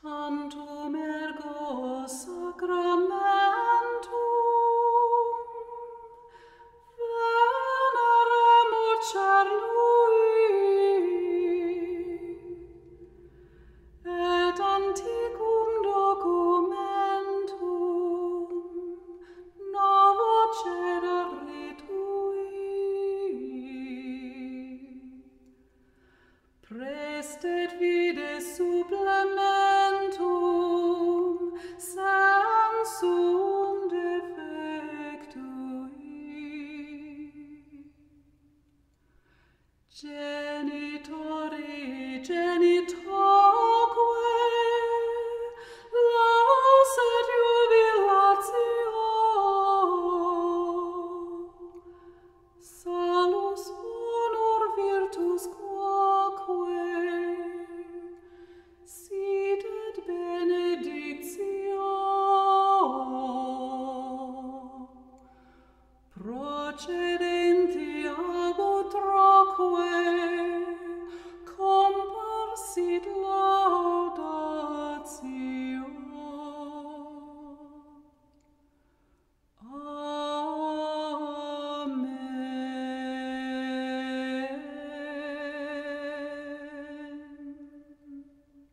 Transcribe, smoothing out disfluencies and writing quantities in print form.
Tantum ergo sacramentum veneremur cernui, et antiquum documentum novo cedere tui. Prestet vide supplementum sensum defectui. Genitori genitoque laus et jubilatio, salus honor virtus quoque, sit et benedictio, procede